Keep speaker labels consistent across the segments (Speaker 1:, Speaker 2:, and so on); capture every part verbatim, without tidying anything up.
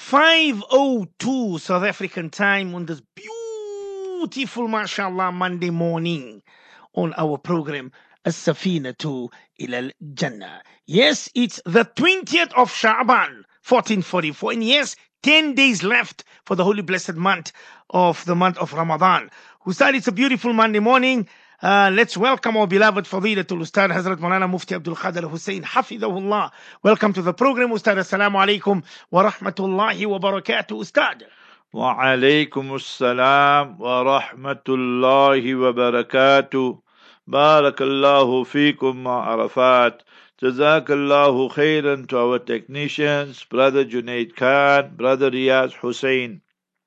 Speaker 1: five oh two South African time on this beautiful, mashallah, Monday morning on our program, As-Safina to Ilal Jannah. Yes, it's the twentieth of Sha'ban, fourteen forty-four. And yes, ten days left for the holy blessed month of the month of Ramadan. Ustad, it's a beautiful Monday morning. Uh, let's welcome our beloved Fadilatul Ustad Hazrat Maulana Mufti Abdul Qadir Hussein Hafidahullah. Welcome to the program, Ustad. Assalamu alaikum wa rahmatullahi wa barakatuh, Ustad.
Speaker 2: وعليكم السلام ورحمة الله وبركاته. بارك الله فيكم مع عرفات. جزاك الله خيرا to our technicians, Brother Junaid Khan, Brother Riyaz Hussein.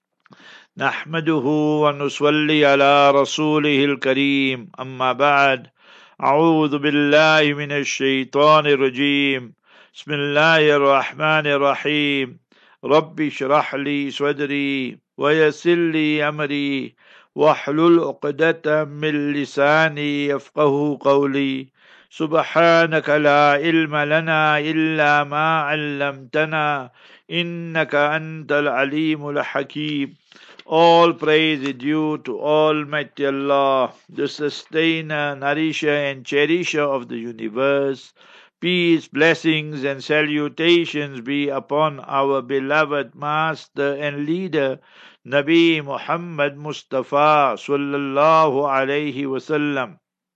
Speaker 2: نحمده ونصلي على رسوله الكريم. أما بعد، أعوذ بالله من الشيطان الرجيم. بسم الله الرحمن الرحيم. رب اشرح لي صدري ويسر لي أمري واحلل عقدة من لساني يفقه قولي. سبحانك لا علم لنا إلا ما علمتنا إنك أنت العليم الحكيم. All praise is due to Almighty Allah, the sustainer, nourisher and cherisher of the universe. Peace, blessings and salutations be upon our beloved master and leader, Nabi Muhammad Mustafa sallallahu alayhi wasallam.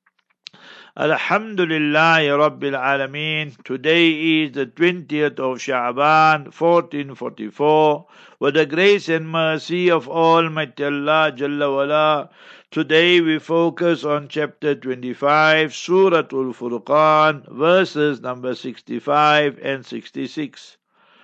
Speaker 2: Alhamdulillah Rabbil Alameen. Today is the twentieth of Sha'ban, fourteen forty-four. With the grace and mercy of Almighty Allah Jalla wala, today we focus on chapter twenty-five, Surah Al-Furqan, verses number sixty-five and sixty-six.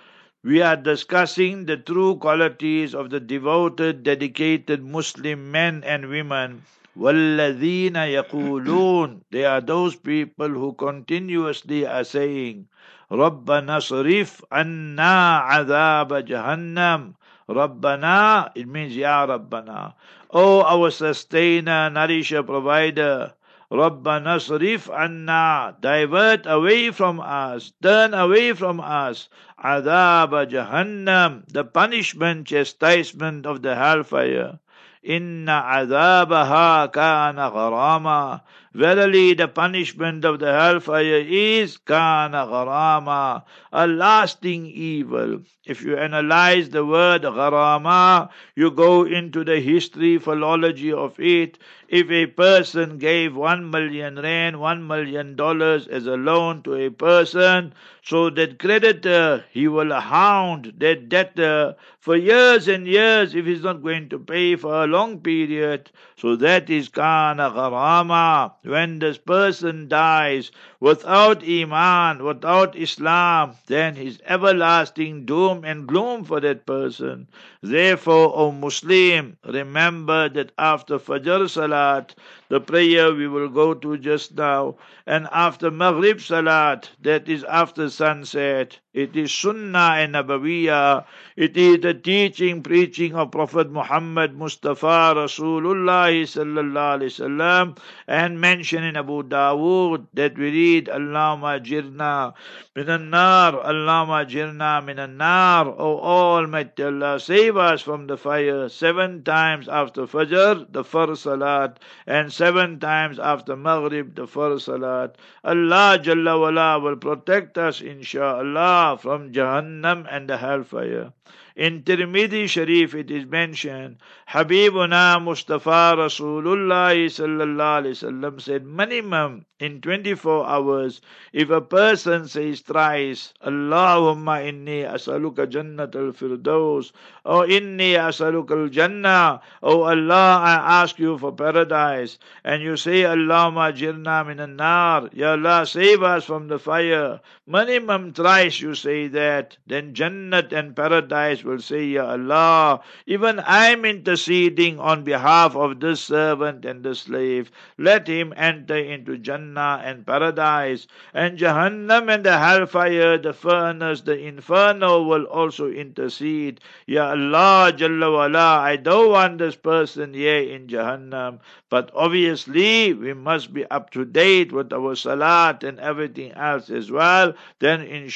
Speaker 2: We are discussing the true qualities of the devoted, dedicated Muslim men and women. وَالَّذِينَ يَقُولُونَ, they are those people who continuously are saying, رَبَّنَا صْرِفْ عَنَّا عَذَابَ جَهَنَّمْ. Rabbana, it means Ya Rabbana. Oh, our sustainer, nourisher, provider. Rabbana صْرِفْ عَنَّا, divert away from us, turn away from us. عَذَابَ جَهَنَّمْ, the punishment, chastisement of the hellfire. Inna عَذَابَهَا كَانَ غَرَامًا, verily the punishment of the hellfire is كَانَ غَرَامًا, a lasting evil. If you analyze the word gharama, you go into the history, philology of it. If a person gave one million rand, one million dollars as a loan to a person, so that creditor, he will hound that debtor for years and years if he's not going to pay for a long period. So that is kana gharama. When this person dies without iman, without Islam, then his everlasting doom and gloom for that person. Therefore, O Muslim, remember that after Fajr Salat, the prayer we will go to just now, and after Maghrib Salat, that is after sunset, it is Sunnah and Nabawiyah. It is the teaching, preaching of Prophet Muhammad Mustafa Rasulullah sallallahu alaihi wasallam, and mentioned in Abu Dawood that we read Allahumma jirna minan nar, Allahumma jirna minan nar. O Almighty Allah, save us from the fire, seven times after Fajr, the first Salat, and seven times after Maghrib, the first Salat. Allah Jalla wala will protect us, insha'Allah, from Jahannam and the hellfire. In Tirmidhi Sharif it is mentioned, Habibuna Mustafa Rasulullah sallallahu alaihi wasallam said, minimum in twenty-four hours, if a person says thrice, Allahumma inni asaluka jannat al-firdaus, or inni asaluka al-jannah, oh Allah, I ask you for paradise, and you say, Allahumma jirna minan nar, Ya Allah, save us from the fire, minimum thrice you say that, then Jannat and paradise will say, Ya Allah, even I am interceding on behalf of this servant and the slave. Let him enter into Jannah and paradise. And Jahannam and the hellfire, the furnace, the inferno will also intercede. Ya Allah, Jalla wala, I don't want this person here in Jahannam. But obviously, we must be up to date with our salat and everything else as well. Then inshallah,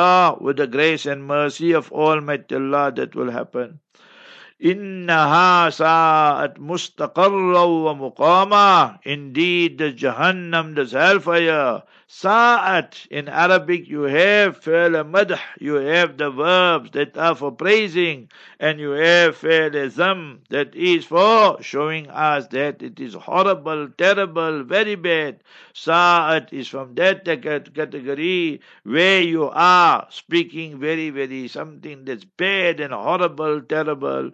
Speaker 2: Allah, with the grace and mercy of Almighty Allah, that will happen. إنها ساءت مستقرا ومقاما. Indeed, the Jahannam, the hellfire, sa'at. In Arabic, you have fi'l madh, you have the verbs that are for praising, and you have fi'l zam, that is for showing us that it is horrible, terrible, very bad. Sa'at is from that category where you are speaking very, very something that's bad and horrible, terrible.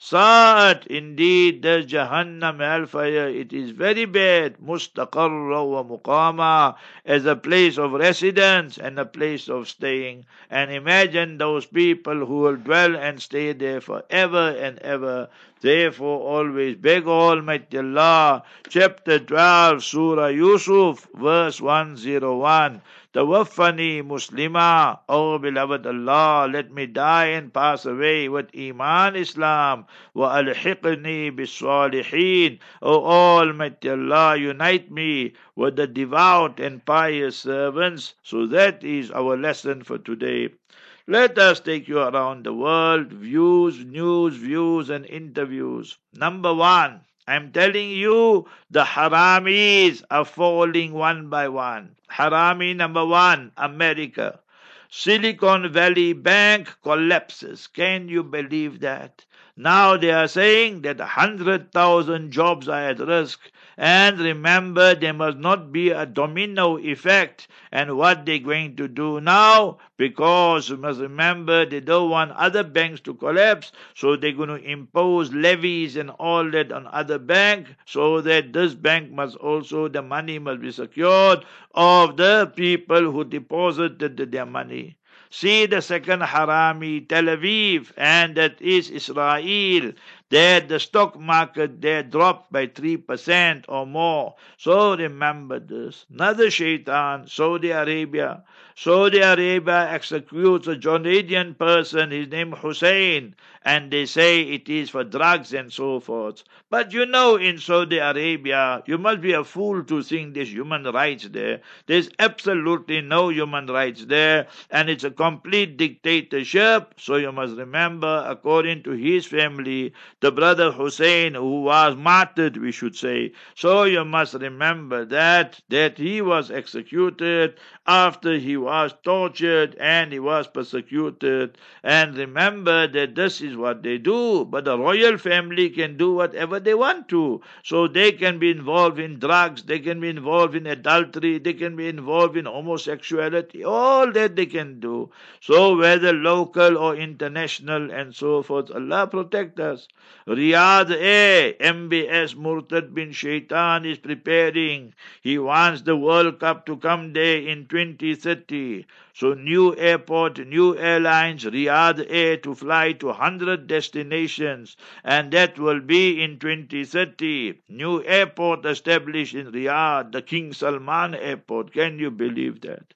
Speaker 2: Sa'at, indeed, the Jahannam hellfire, it is very bad. Mustaqarra wa muqama, as a place of residence and a place of staying. And imagine those people who will dwell and stay there forever and ever. Therefore, always beg Almighty Allah. Chapter twelve, Surah Yusuf, verse one oh one. Tawaffani Muslima, O beloved Allah, let me die and pass away with Iman Islam. Wa alhiqni bis-salihin, O Almighty Allah, unite me with the devout and pious servants. So that is our lesson for today. Let us take you around the world, views, news, views and interviews. Number one, I'm telling you, the haramis are falling one by one. Harami number one, America. Silicon Valley Bank collapses. Can you believe that? Now they are saying that one hundred thousand jobs are at risk. And remember, there must not be a domino effect. And what they're going to do now, because you must remember they don't want other banks to collapse, so they're going to impose levies and all that on other banks, so that this bank must also, the money must be secured of the people who deposited their money. See the second harami, Tel Aviv, and that is Israel. There the stock market there dropped by three percent or more. So remember this. Another shaitan, Saudi Arabia. Saudi Arabia executes a Jordanian person, his name Hussein, and they say it is for drugs and so forth. But you know, in Saudi Arabia, you must be a fool to think there's human rights there. There's absolutely no human rights there, and it's a complete dictatorship. So you must remember, according to his family, the brother Hussein, who was martyred, we should say. So you must remember that, that he was executed after he was tortured and he was persecuted. And remember that this is what they do. But the royal family can do whatever they want to. So they can be involved in drugs, they can be involved in adultery, they can be involved in homosexuality, all that they can do. So whether local or international and so forth, Allah protect us. Riyadh A, M B S Murtad bin Shaitan is preparing. He wants the World Cup to come there in twenty thirty. So new airport, new airlines, Riyadh A to fly to one hundred destinations. And that will be in twenty thirty. New airport established in Riyadh, the King Salman Airport. Can you believe that?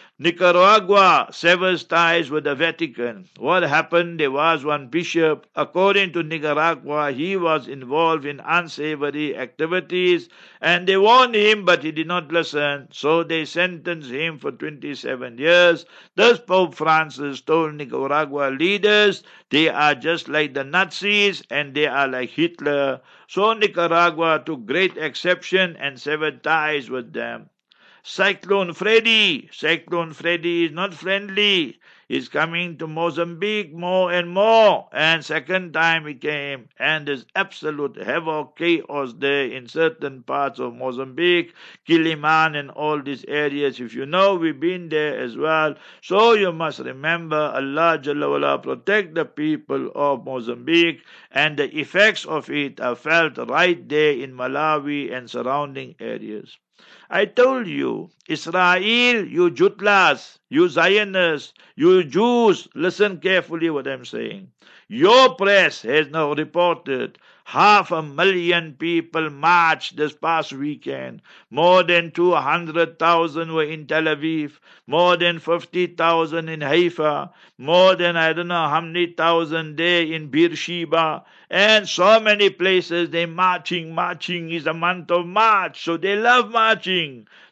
Speaker 2: Nicaragua severs ties with the Vatican. What happened? There was one bishop. According to Nicaragua, he was involved in unsavory activities, and they warned him, but he did not listen. So they sentenced him for twenty-seven years. Thus Pope Francis told Nicaragua leaders, they are just like the Nazis and they are like Hitler. So Nicaragua took great exception and severed ties with them. Cyclone Freddy. Cyclone Freddy is not friendly. He's coming to Mozambique more and more. And second time he came. And there's absolute havoc, chaos there in certain parts of Mozambique, Kiliman and all these areas. If you know, we've been there as well. So you must remember, Allah Jalla wala protect the people of Mozambique. And the effects of it are felt right there in Malawi and surrounding areas. I told you, Israel, you Jutlas, you Zionists, you Jews, listen carefully what I'm saying. Your press has now reported half a million people marched this past weekend. More than two hundred thousand were in Tel Aviv. More than fifty thousand in Haifa. More than I don't know how many thousand there in Beersheba. And so many places they marching, marching is a month of March. So they love marching.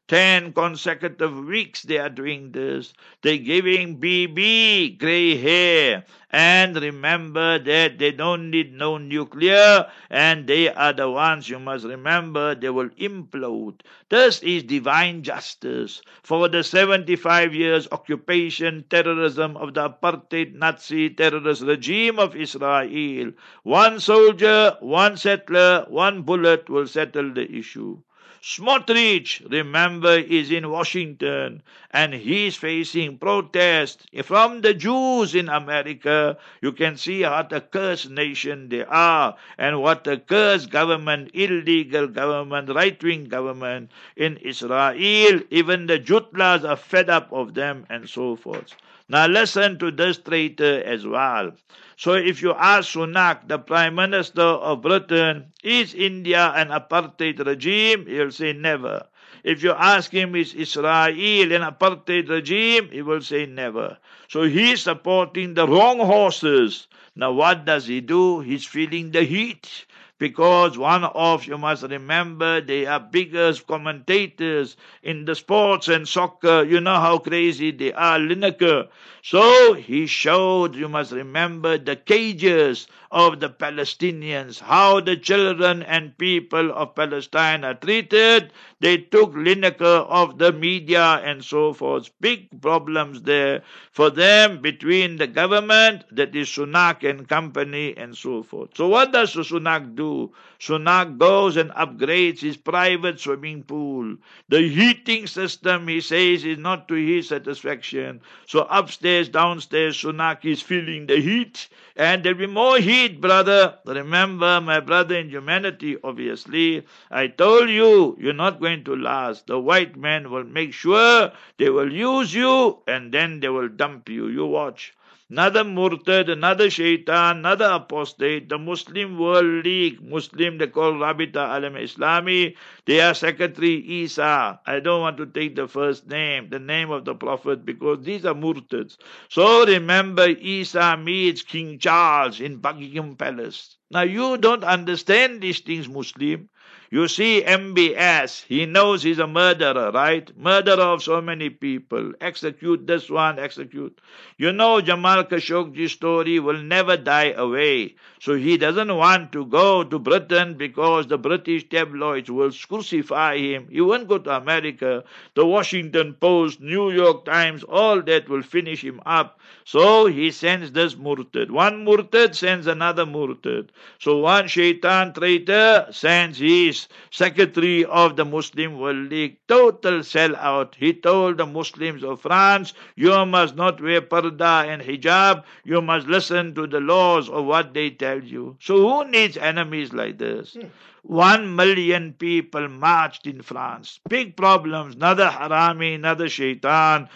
Speaker 2: Ten consecutive weeks they are doing this. They're giving B B gray hair. And remember that they don't need no nuclear, and they are the ones, you must remember, they will implode. This is divine justice for the seventy-five years occupation terrorism of the apartheid Nazi terrorist regime of Israel. One soldier, one settler, one bullet will settle the issue. Smotrich, remember, is in Washington and he's facing protest from the Jews in America. You can see what a cursed nation they are and what a cursed government, illegal government, right-wing government in Israel. Even the Jutlas are fed up of them and so forth. Now listen to this traitor as well. So if you ask Sunak, the Prime Minister of Britain, is India an apartheid regime? He'll say never. If you ask him, is Israel an apartheid regime? He will say never. So he's supporting the wrong horses. Now what does he do? He's feeling the heat. Because one of, you must remember, they are biggest commentators in the sports and soccer. You know how crazy they are, Lineker. So he showed, you must remember, the cages of the Palestinians, how the children and people of Palestine are treated. They took Lineker off the media and so forth. Big problems there for them between the government, that is Sunak and company, and so forth. So what does Sunak do? Sunak goes and upgrades his private swimming pool. The heating system, he says, is not to his satisfaction. So upstairs, downstairs, Sunak is feeling the heat. And there'll be more heat, brother. Remember, my brother in humanity, obviously, I told you, you're not going to last. The white men will make sure they will use you and then they will dump you. You watch. Another murtad, another shaitan, another apostate, the Muslim World League, Muslim they call Rabita Alam Islami, they are Secretary Isa. I don't want to take the first name, the name of the Prophet, because these are murtads. So remember, Isa meets King Charles in Buckingham Palace. Now you don't understand these things, Muslim. You see M B S, he knows he's a murderer, right? Murderer of so many people. Execute this one, execute. You know Jamal Khashoggi's story will never die away. So he doesn't want to go to Britain because the British tabloids will crucify him. He won't go to America. The Washington Post, New York Times, all that will finish him up. So he sends this murtad. One murtad sends another murtad. So one shaitan traitor sends his secretary of the Muslim World League, total sellout. He told the Muslims of France, you must not wear parda and hijab. You must listen to the laws of what they tell you. So who needs enemies like this? Hmm. One million people marched in France. Big problems. Another harami, another shaitan.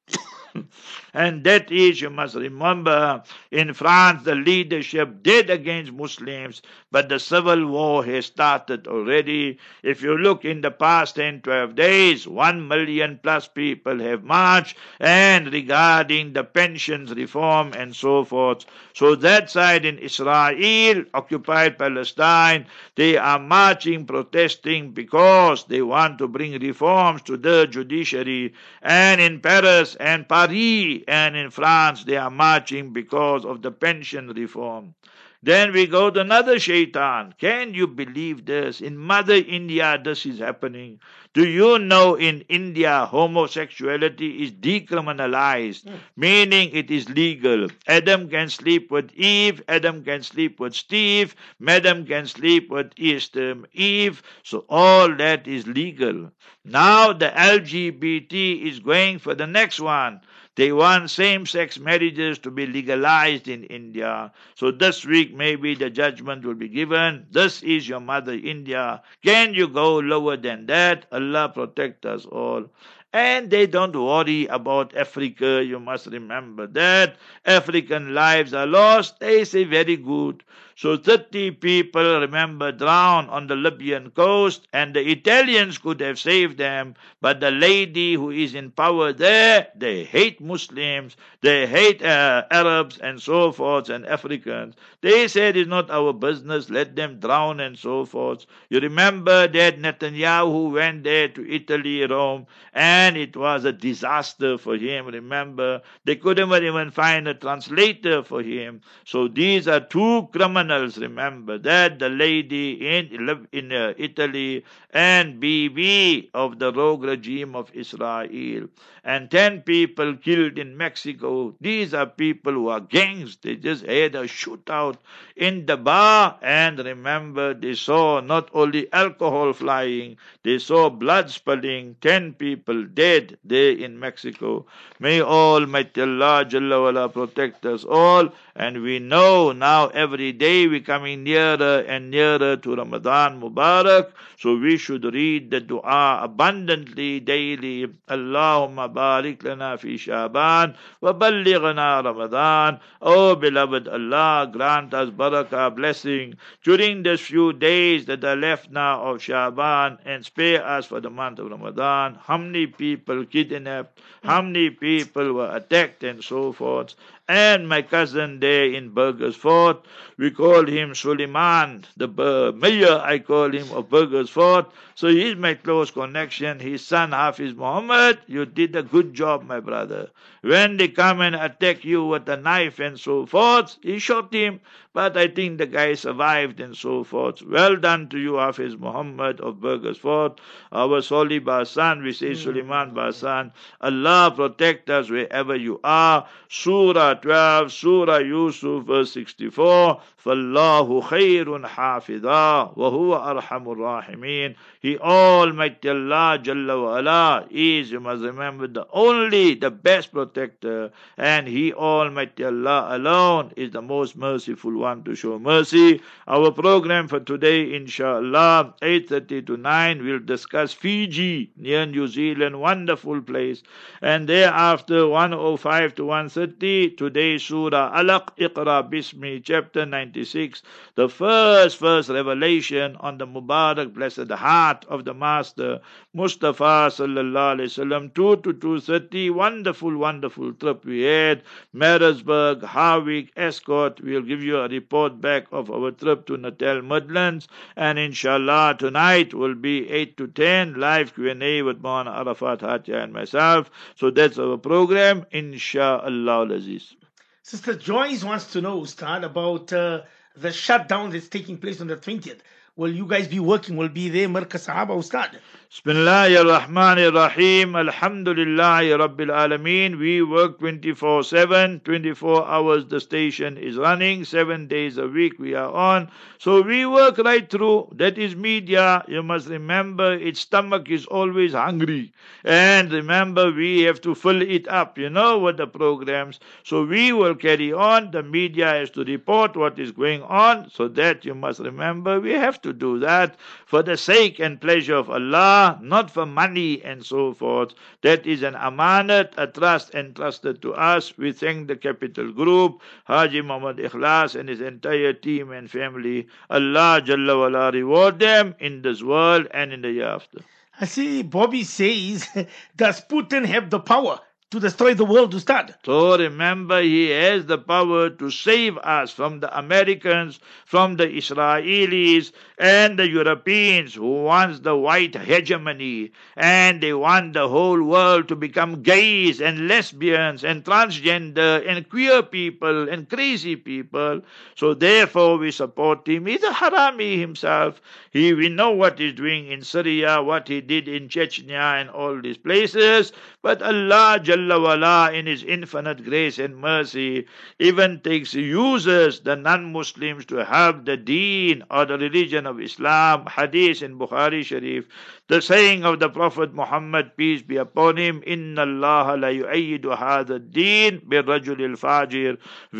Speaker 2: And that is, you must remember, in France the leadership did against Muslims, but the civil war has started already. If you look in the past ten, twelve days, one million plus people have marched, and regarding the pensions reform and so forth. So that side in Israel, occupied Palestine, they are marching, protesting because they want to bring reforms to the judiciary. And in Paris and Paris, and in France, they are marching because of the pension reform. Then we go to another shaitan. Can you believe this? In Mother India, this is happening. Do you know in India, homosexuality is decriminalized, mm. meaning it is legal. Adam can sleep with Eve, Adam can sleep with Steve, Madam can sleep with Eve. So all that is legal. Now the L G B T is going for the next one. They want same-sex marriages to be legalized in India. So this week maybe the judgment will be given. This is your Mother India. Can you go lower than that? Allah protect us all. And they don't worry about Africa. You must remember that. African lives are lost. They say very good. So thirty people, remember, drowned on the Libyan coast, and the Italians could have saved them. But the lady who is in power there, they hate Muslims, they hate uh, Arabs and so forth, and Africans. They said it's not our business, let them drown and so forth. You remember that Netanyahu went there to Italy, Rome, and it was a disaster for him. Remember, they couldn't even find a translator for him. So these are two criminals. Remember that, the lady in, in uh, Italy and B B of the rogue regime of Israel. And ten people killed in Mexico. These are people who are gangs. They just had a shootout in the bar. And remember, they saw not only alcohol flying, they saw blood spilling. Ten people dead there in Mexico. May Almighty Allah Jalla wala protect us all. And we know now every day we're coming nearer and nearer to Ramadan Mubarak. So we should read the dua abundantly daily. Allahumma barik lana fi Shaban wa ballighna Ramadan. Oh beloved Allah, grant us barakah, blessing during these few days that are left now of Shaban, and spare us for the month of Ramadan. How many people kidnapped, how many people were attacked and so forth. And my cousin there in Burgersford, we call him Suleiman, the uh, mayor, I call him, of Burgersford. So he's my close connection. His son Hafiz Muhammad, you did a good job, my brother. When they come and attack you with a knife and so forth, he shot him. But I think the guy survived and so forth. Well done to you, Hafiz Muhammad of Burgersford. Our Soli Basan, we say Suleiman Basan. Allah protect us wherever you are. Surah twelve, Surah Yusuf, verse sixty-four. فَاللَّهُ خَيْرٌ حَافِظًا وَهُوَ أَرْحَمُ الرَّاحِمِينَ. He Almighty Allah Jalla wa ala is, you must remember, the only, the best protector. And He Almighty Allah alone is the most merciful one to show mercy. Our program for today, inshallah, eight thirty to nine, we'll discuss Fiji, near New Zealand, wonderful place. And thereafter, one oh five to one thirty, today Surah Alaq, Iqra Bismi, chapter ninety-six, the first, first revelation on the Mubarak, blessed heart of the Master, Mustafa sallallahu alaihi wasallam, two to two thirty, wonderful, wonderful trip we had, Maritzburg, Harwich, Escort. We'll give you a report back of our trip to Natal Midlands, and inshallah tonight will be eight to ten, live Q and A with Maulana Arafat Hatia and myself. So that's our program, inshallah Aziz.
Speaker 1: Sister Joyce wants to know, Ustad, about uh, the shutdown that's taking place on the twentieth. Will you guys be working? Will be there, Markaz Sahaba, Ustad?
Speaker 2: Bismillahir Rahmanir Rahim. Alhamdulillahi Rabbil Alameen. We work twenty-four seven, twenty-four hours the station is running, seven days a week we are on. So we work right through. That is media. You must remember its stomach is always hungry. And remember, we have to fill it up, you know, with the programs. So we will carry on. The media has to report what is going on. So that you must remember, we have to do that for the sake and pleasure of Allah, not for money and so forth. That is an amanat, a trust entrusted to us. We thank the Capital Group, Haji Muhammad Ikhlas and his entire team and family. Allah Jalla wala reward them in this world and in the year after.
Speaker 1: I see Bobby says, does Putin have the power to destroy the world, Ustad?
Speaker 2: So remember, he has the power to save us from the Americans, from the Israelis, and the Europeans who wants the white hegemony, and they want the whole world to become gays and lesbians and transgender and queer people and crazy people. So therefore we support him. He's a harami himself. He, we know what he's doing in Syria, what he did in Chechnya and all these places. But Allah Jalla wala in His infinite grace and mercy even takes uses the non-Muslims to help the deen or the religion of Islam. Hadith in Bukhari Sharif, The saying of the Prophet Muhammad, peace be upon him, Inna Allah la yu'ayyidu hadha ad-deen bir-rajul al-fajir.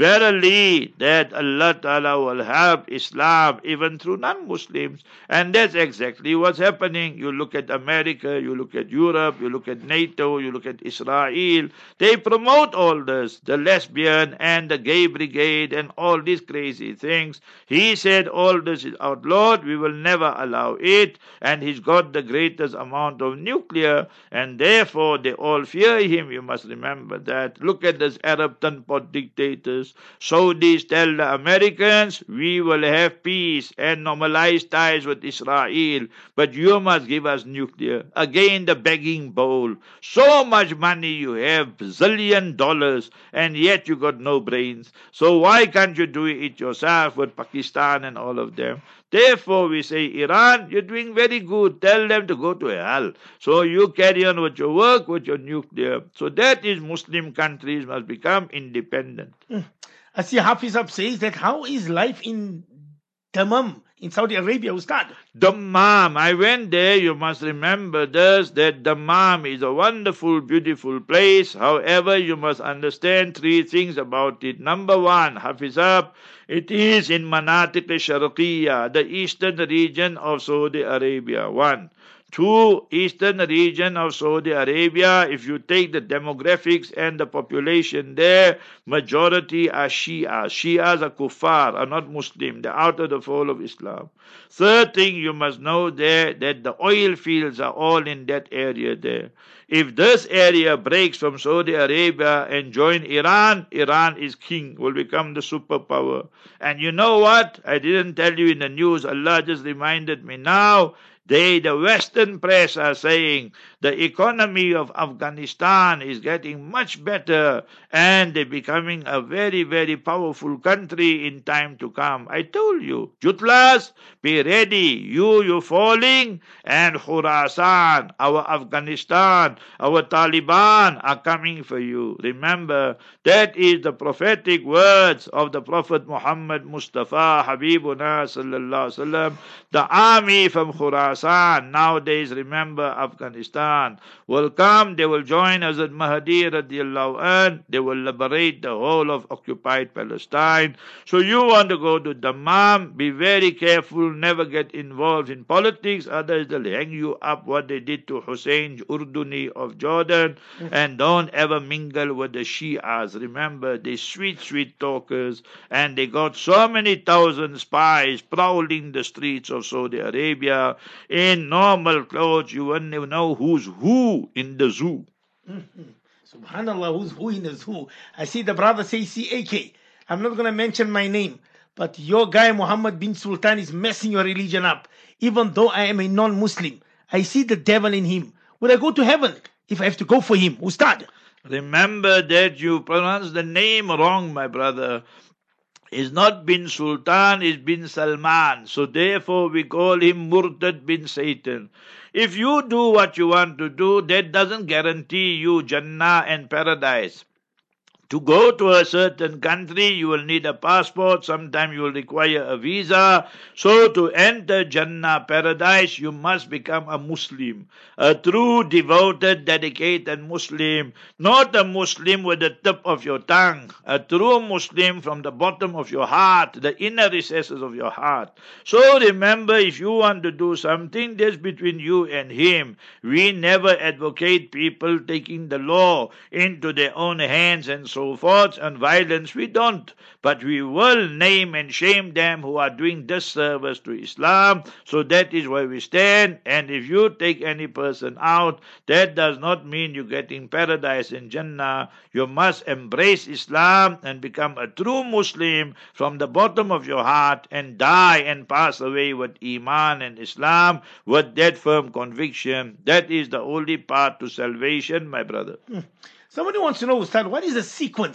Speaker 2: Verily, that Allah Ta'ala will help Islam even through non-Muslims. And that's exactly what's happening. You look at America, you look at Europe, you look at NATO, you look at Israel. They promote all this, the lesbian and the gay brigade and all these crazy things. He said all this is outlawed, we will never allow it, and he's got the greatest amount of nuclear, and therefore they all fear him. You must remember that. Look at this Arab tonpot dictators. Saudis tell the Americans, we will have peace and normalized ties with Israel, but you must give us nuclear. Again the begging bowl. So much money you have, zillion dollars, and yet you got no brains. So why can't you do it yourself with Pakistan and all of them? Therefore we say, Iran, you're doing very good. Tell them to go to hell. So you carry on with your work, with your nuclear. So that is Muslim countries must become independent.
Speaker 1: Mm. I see Hafiz Ab says that how is life in Dammam in Saudi Arabia, Ustad?
Speaker 2: Dammam, I went there. You must remember this, that Dammam is a wonderful, beautiful place. However, you must understand three things about it. Number one, Hafiz Ab, it is in Manatik al-Sharqiyya, the eastern region of Saudi Arabia. One. Two, eastern region of Saudi Arabia, if you take the demographics and the population there, majority are Shia. Shias are kuffar, are not Muslim. They're out of the fold of Islam. Third thing you must know there, that the oil fields are all in that area there. If this area breaks from Saudi Arabia and join Iran, Iran is king, will become the superpower. And you know what? I didn't tell you in the news. Allah just reminded me now. They, the Western press, are saying the economy of Afghanistan is getting much better and they're becoming a very, very powerful country in time to come. I told you, Jutlas, be ready. You, you're falling, and Khurasan, our Afghanistan, our Taliban are coming for you. Remember, that is the prophetic words of the Prophet Muhammad Mustafa, Habibuna sallallahu alaihi wasallam. The army from Khurasan, nowadays, remember, Afghanistan, will come, they will join Hazrat Mahdi radiallahu anh, they will liberate the whole of occupied Palestine. So you want to go to Dammam, be very careful, never get involved in politics, others will hang you up what they did to Hussein Urduni of Jordan, and don't ever mingle with the Shias. Remember, they sweet, sweet talkers, and they got so many thousand spies prowling the streets of Saudi Arabia. In normal clothes, you won't know who's who in the zoo.
Speaker 1: Mm-hmm. Subhanallah, who's who in the zoo? I see the brother say C A K. I'm not going to mention my name, but your guy Muhammad bin Sultan is messing your religion up. Even though I am a non-Muslim, I see the devil in him. Will I go to heaven if I have to go for him? Ustad.
Speaker 2: Remember that you pronounce the name wrong, my brother. Is not bin Sultan, is bin Salman. So therefore we call him Murtad bin Satan. If you do what you want to do, that doesn't guarantee you Jannah and paradise. To go to a certain country, you will need a passport. Sometimes you will require a visa. So to enter Jannah, paradise, you must become a Muslim. A true, devoted, dedicated Muslim. Not a Muslim with the tip of your tongue. A true Muslim from the bottom of your heart, the inner recesses of your heart. So remember, if you want to do something, that's between you and him. We never advocate people taking the law into their own hands and so forth, and violence we don't, but we will name and shame them who are doing disservice to Islam. So that is where we stand. And if you take any person out, that does not mean you're getting paradise in Jannah. You must embrace Islam and become a true Muslim from the bottom of your heart and die and pass away with Iman and Islam, with that firm conviction. That is the only path to salvation, my brother.
Speaker 1: Hmm. Somebody wants to know, Ustad, what is the sequence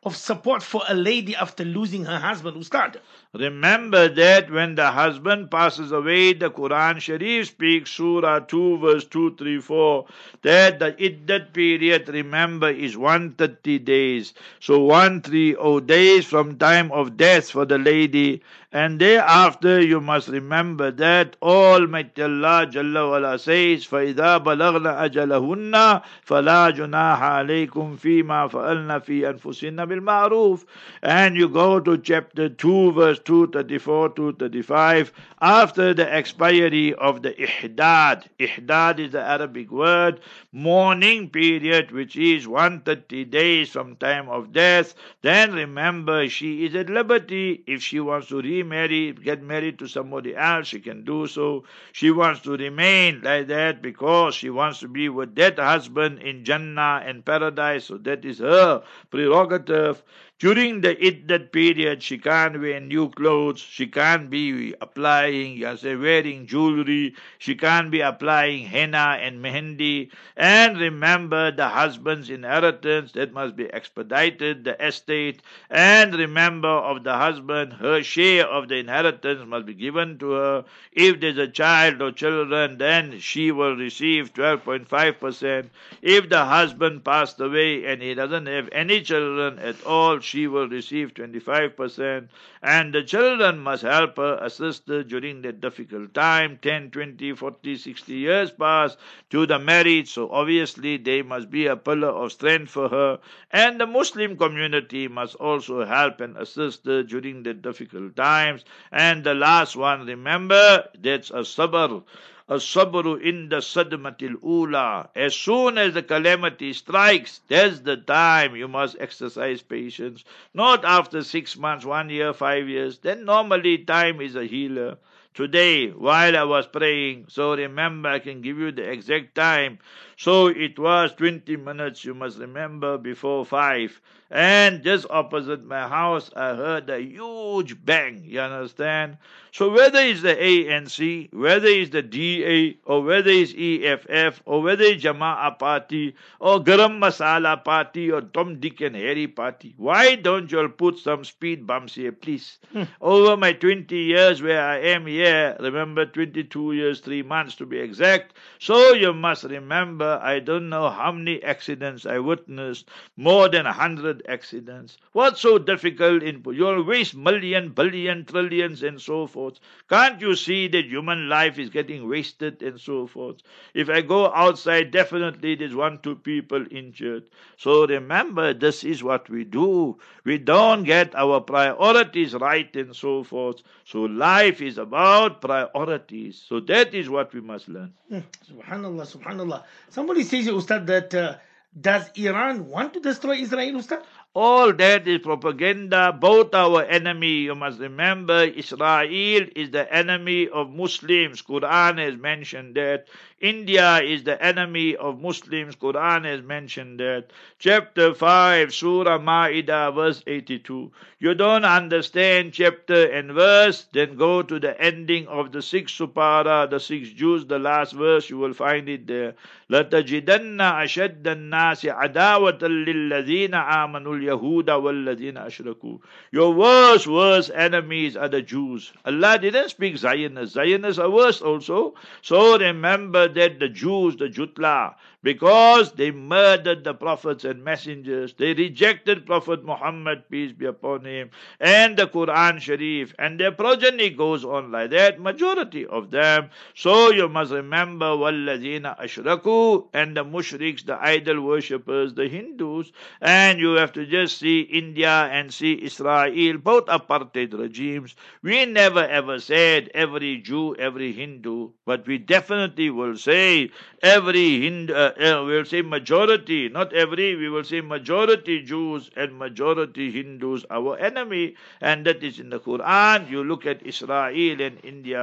Speaker 1: of support for a lady after losing her husband, Ustad?
Speaker 2: Remember that when the husband passes away, the Quran Sharif speaks, Surah two, verse two, three, four, that the iddat period, remember, is one hundred thirty days. So one hundred thirty days from time of death for the lady. And thereafter, you must remember that Almighty Allah Jalla wala says, فَإِذَا بَلَغْنَ أَجَلَهُنَّ فَلَا جُنَاحَ عَلَيْكُمْ فِي مَا فَعَلْنَ فِي أَنفُسِهِنَّ بِالْمَعْرُوفِ. And you go to chapter two, verse two thirty-four to thirty-five, after the expiry of the ihdad. Ihdad is the Arabic word, mourning period, which is one hundred thirty days from time of death. Then remember, she is at liberty. If she wants to remarry, get married to somebody else, she can do so. She wants to remain like that because she wants to be with that husband in Jannah and paradise, so that is her prerogative. During the iddat period, she can't wear new clothes, she can't be applying, you say, wearing jewelry, she can't be applying henna and mehendi. And remember the husband's inheritance, that must be expedited, the estate. And remember of the husband, her share of the inheritance must be given to her. If there's a child or children, then she will receive twelve point five percent. If the husband passed away and he doesn't have any children at all, she will receive twenty-five percent. And the children must help her, assist her during that difficult time. ten, twenty, forty, sixty years pass to the marriage, so obviously they must be a pillar of strength for her. And the Muslim community must also help and assist her during the difficult times. And the last one, remember, that's a sabr. As-sabru inda sadmatil ula. As soon as the calamity strikes, that's the time you must exercise patience. Not after six months, one year, five years. Then normally time is a healer. Today, while I was praying, so remember, I can give you the exact time. So it was twenty minutes, you must remember, before five. And just opposite my house, I heard a huge bang, you understand? So whether it's the A N C, whether it's the D A, or whether it's E F F, or whether it's Jama'ah Party, or Garam Masala Party, or Tom, Dick and Harry Party, why don't you all put some speed bumps here, please? Hmm. Over my twenty years where I am here, remember twenty-two years, three months to be exact, so you must remember, I don't know how many accidents I witnessed, more than a hundred accidents. What's so difficult in, you'll waste million, billion, trillions and so forth. Can't you see that human life is getting wasted and so forth? If I go outside, definitely there's one, two people injured. So remember, this is what we do. We don't get our priorities right and so forth. So life is about priorities. So that is what we must learn.
Speaker 1: Hmm. Subhanallah, subhanallah. Somebody says, Ustad, that uh, does Iran want to destroy Israel, Ustad?
Speaker 2: All that is propaganda. Both our enemy, you must remember, Israel is the enemy of Muslims. Quran has mentioned that. India is the enemy of Muslims. Quran has mentioned that. Chapter five, Surah Ma'idah, verse eighty-two. You don't understand chapter and verse, then go to the ending of the sixth supara, the sixth juz, the last verse, you will find it there. لَتَجِدَنَّ أَشَدَّ النَّاسِ عَدَاوَةً لِلَّذِينَ آمَنُوا الْيَهُودَ وَالَّذِينَ أَشْرَكُوا. Your worst, worst enemies are the Jews. Allah didn't speak Zionists. Zionists are worse also. So remember that the Jews, the Jutla, because they murdered the prophets and messengers, they rejected Prophet Muhammad, peace be upon him, and the Quran Sharif, and their progeny goes on like that, majority of them. So you must remember, وَالَّذِينَ أَشْرَكُوا, and the mushriks, the idol worshippers, the Hindus, and you have to just see India and see Israel, both apartheid regimes. We never ever said every Jew, every Hindu, but we definitely will say every Hindu, uh, uh, we will say majority, not every, we will say majority Jews and majority Hindus our enemy, and that is in the Quran. You look at Israel and India,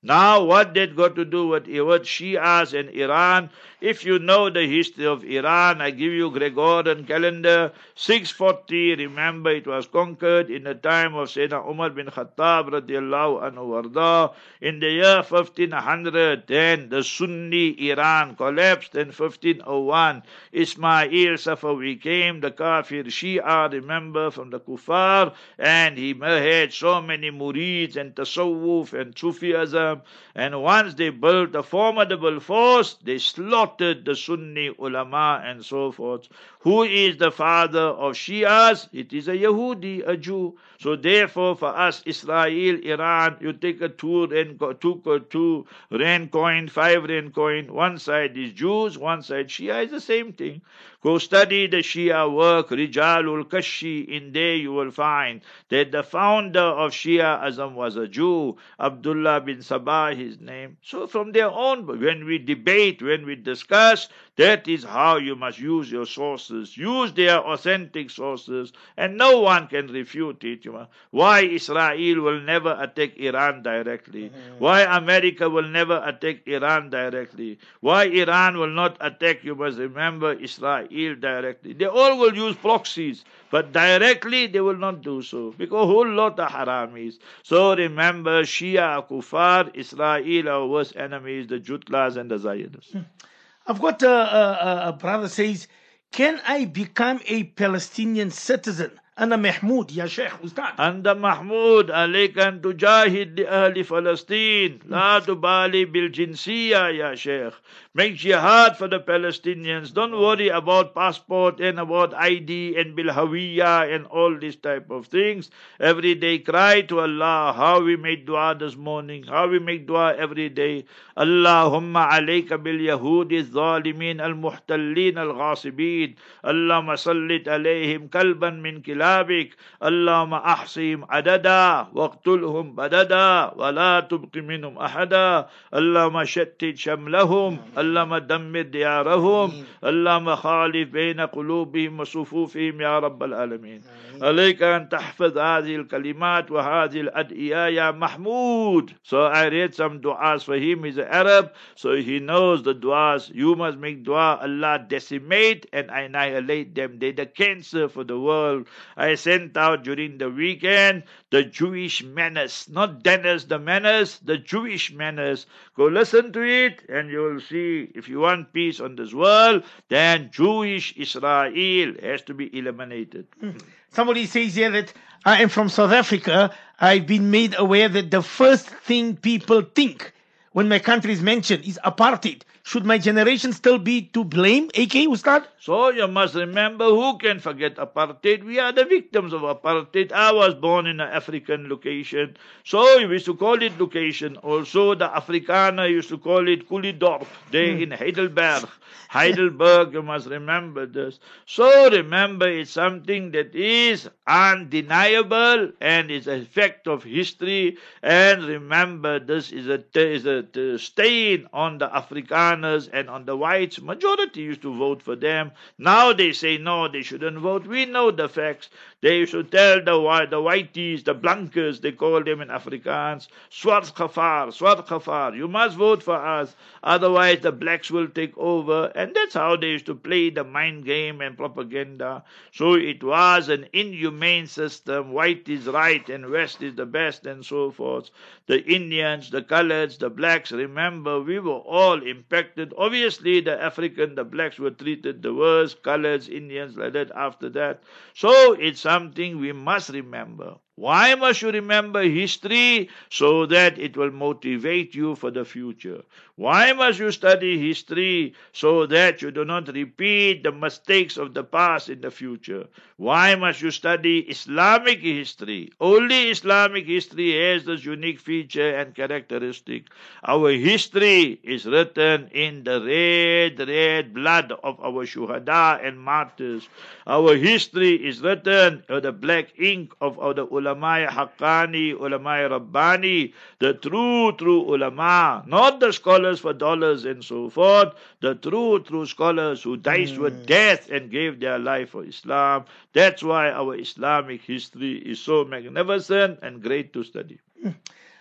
Speaker 2: Now, what that got to do with, with Shias and Iran? If you know the history of Iran, I give you Gregorian calendar, six forty, remember it was conquered in the time of Sayyidina Umar bin Khattab radiallahu anhu warda. In the year fifteen hundred, then the Sunni Iran collapsed. In fifteen oh one, Ismail Safawi came, the Kafir Shia, remember, from the Kuffar, and he had so many murids and tasawwuf and Sufism. And once they built a formidable force, they slaughtered the Sunni ulama and so forth. Who is the father of Shias? It is a Yahudi, a Jew. So therefore, for us, Israel, Iran, you take a two rand, two, two rand coin, five rand coin. One side is Jews, one side Shia. Is the same thing. Go study the Shia work, Rijalul Kashi. In there you will find that the founder of Shiaism was a Jew, Abdullah bin Sabah, his name. So from there on, when we debate, when we discuss, that is how you must use your sources. Use their authentic sources, and no one can refute it. Why Israel will never attack Iran directly? Mm-hmm. Why America will never attack Iran directly? Why Iran will not attack, you must remember, Israel directly? They all will use proxies, but directly they will not do so, because a whole lot of haramis. So remember, Shia, Kufar, Israel, our worst enemies, the Jutlas and the Zionists.
Speaker 1: I've got a, a, a brother says, can I become a Palestinian citizen? أنا محمود يا شيخ أستاذ.
Speaker 2: أنت محمود، عليك أن تجاهد لأهل فلسطين، لا تبالي بالجنسية يا شيخ. Make jihad for the Palestinians. Don't worry about passport and about I D and bilhawiya and all these type of things. Every day cry to Allah. How we make dua this morning, how we make dua every day. Allahumma alayka bil yahudi zalimin al muhtallin al ghasibin. Allahumma sallit alayhim kalban min kilabik. Allahumma ahsihim adada waqtulhum badada wa la tubqi minhum ahada. Allahumma shattit shamlahum. اللهم دمر ديارهم اللهم خالف بين قلوبهم وصفوفهم يا رب العالمين. عليك أن تحفظ هذه الكلمات وهذه الأدعية يا محمود. So I read some du'as for him. He's an Arab, so he knows the du'as. You must make dua, Allah decimate and annihilate them. They're the cancer for the world. I sent out during the weekend the Jewish menace, not Dennis the menace, the Jewish menace. Go listen to it and you will see. If you want peace on this world, then Jewish Israel has to be eliminated.
Speaker 1: Somebody says here that I am from South Africa. I've been made aware that the first thing people think when my country is mentioned is apartheid. Should my generation still be to blame, A K Ustad?
Speaker 2: So you must remember, who can forget apartheid? We are the victims of apartheid. I was born in an African location, so we used to call it location. Also, the Afrikaner used to call it Kulidorp, there in Heidelberg. Heidelberg, you must remember this. So remember, it's something that is undeniable and is a fact of history. And remember, this is a, is a stain on the Afrikaners and on the whites. Majority used to vote for them. Now they say no, they shouldn't vote. We know the facts. They used to tell the, the whiteys, the blankers, they call them in Afrikaans, Swart Khafar, Swart Khafar, you must vote for us, otherwise the blacks will take over. And that's how they used to play the mind game and propaganda. So it was an inhumane system. White is right and West is the best and so forth. The Indians, the coloreds, the blacks, remember, we were all impacted. Obviously, the African, the blacks were treated the worst, coloreds, Indians, like that after that. So it's something we must remember. Why must you remember history? So that it will motivate you for the future. Why must you study history? So that you do not repeat the mistakes of the past in the future. Why must you study Islamic history? Only Islamic history has this unique feature and characteristic. Our history is written in the red, red blood of our shuhada and martyrs. Our history is written in the black ink of our ulama haqqani, ulama rabbani, the true, true ulama, not the scholars for dollars and so forth, the true, true scholars who died mm. with death and gave their life for Islam. That's why our Islamic history is so magnificent and great to study.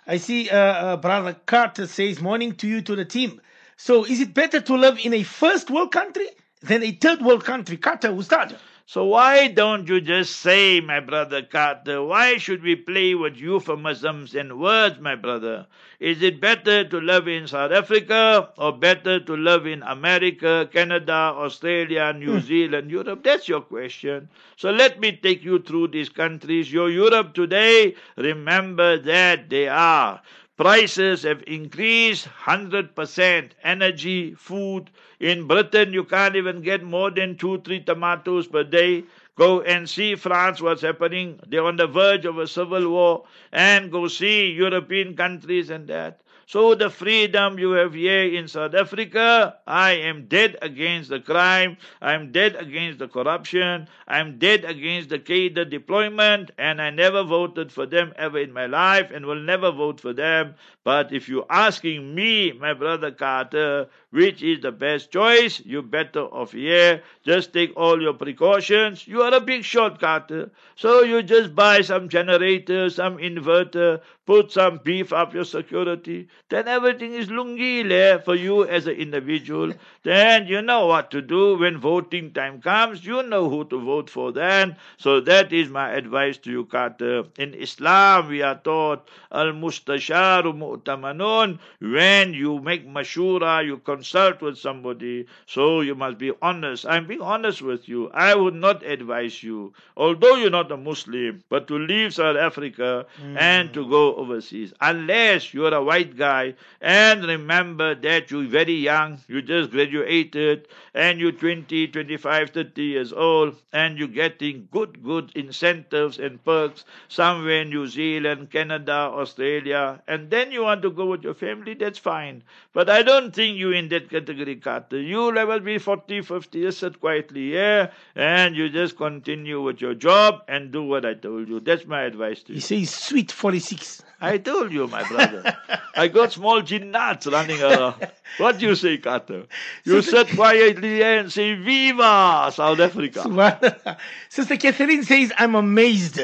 Speaker 1: I see uh, uh, Brother Carter says, morning to you, to the team. So is it better to live in a first world country than a third world country? Carter, Ustad.
Speaker 2: So why don't you just say, my brother Carter, why should we play with euphemisms and words, my brother? Is it better to live in South Africa or better to live in America, Canada, Australia, New
Speaker 1: Hmm.
Speaker 2: Zealand, Europe? That's your question. So let me take you through these countries. Your Europe today, remember that they are. Prices have increased one hundred percent. Energy, food. In Britain, you can't even get more than two, three tomatoes per day. Go and see France, what's happening. They're on the verge of a civil war. And go see European countries and that. So the freedom you have here in South Africa, I am dead against the crime. I'm dead against the corruption. I'm dead against the cadre deployment. And I never voted for them ever in my life and will never vote for them. But if you're asking me, my brother Carter, which is the best choice, you're better off here. Just take all your precautions. You are a big shot, Carter. So you just buy some generator, some inverter, put some beef up your security. Then everything is lungi le for you as an individual. Then you know what to do when voting time comes. You know who to vote for then. So that is my advice to you, Carter. In Islam, we are taught al-mustasharu mu'tamanun. When you make mashura, you consult with somebody. So you must be honest. I'm being honest with you. I would not advise you, although you're not a Muslim, but to leave South Africa mm. and to go overseas, unless you're a white guy. And remember that you're very young, you just graduated, and you're twenty, twenty-five, thirty years old, and you're getting good, good incentives and perks somewhere in New Zealand, Canada, Australia, and then you want to go with your family, that's fine. But I don't think you're in that category, Carter. You level be forty, fifty, just sit quietly here, and you just continue with your job and do what I told you. That's my advice to you.
Speaker 1: You say sweet forty-six.
Speaker 2: I told you, my brother. I got small jinnats running around. What do you say, Carter? You sit quietly and say, Viva South Africa.
Speaker 1: Sister Catherine says, I'm amazed.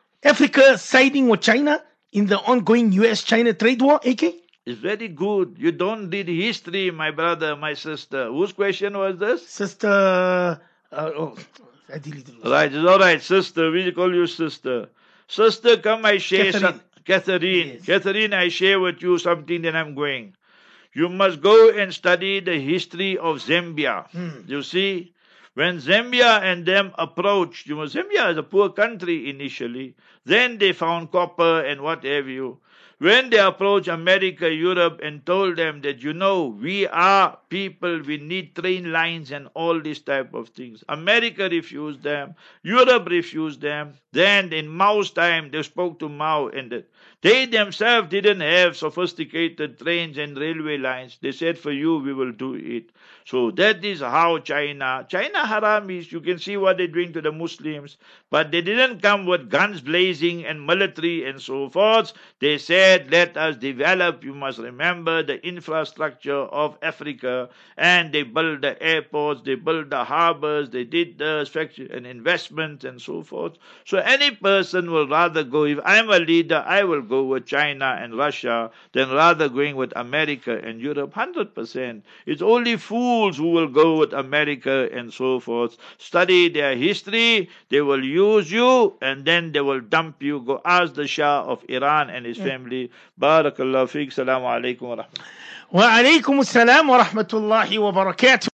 Speaker 1: Africa siding with China in the ongoing U S China trade war, A K?
Speaker 2: It's very good. You don't read history, my brother, my sister. Whose question was this?
Speaker 1: Sister... Uh, oh, I deleted it.
Speaker 2: Right, it's all right, sister. We call you sister. Sister, come, I share
Speaker 1: Catherine.
Speaker 2: some... Catherine,
Speaker 1: yes.
Speaker 2: Catherine, I share with you something that I'm going. You must go and study the history of Zambia.
Speaker 1: Hmm.
Speaker 2: You see, when Zambia and them approached, you know, Zambia is a poor country initially. Then they found copper and what have you. When they approached America, Europe, and told them that, you know, we are people, we need train lines and all these type of things. America refused them. Europe refused them. Then in Mao's time, they spoke to Mao, and the, they themselves didn't have sophisticated trains and railway lines. They said, for you, we will do it. So that is how China, China haramis, you can see what they're doing to the Muslims, but they didn't come with guns blazing and military and so forth. They said, let us develop, you must remember, the infrastructure of Africa, and they built the airports, they built the harbors, they did the factory and investments and so forth. So any person will rather go, if I'm a leader, I will go with China and Russia than rather going with America and Europe, one hundred percent. It's only fools who will go with America and so forth. Study their history, they will use you, and then they will dump you. Go ask the Shah of Iran and his yeah. family. Barakallahu feek. Salamu alaikum wa rahmatullahi.
Speaker 1: Wa alaikum assalam wa rahmatullahi wa barakatuh.